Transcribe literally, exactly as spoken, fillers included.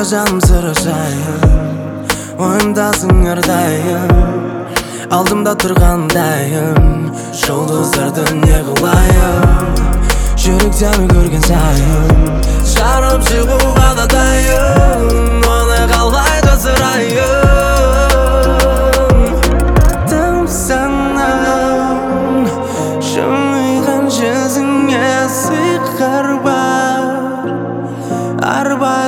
жаным сұрашайын, ойымдасың әрдайым, алдымда тұрғандайым, жұлдыздарды не қылайын, жүрек сені көрген сайын, жарып шығуға да дайын, оны қалай жасырайын. Тым санаң жымиған жүзіңе сиқыр бар, арбай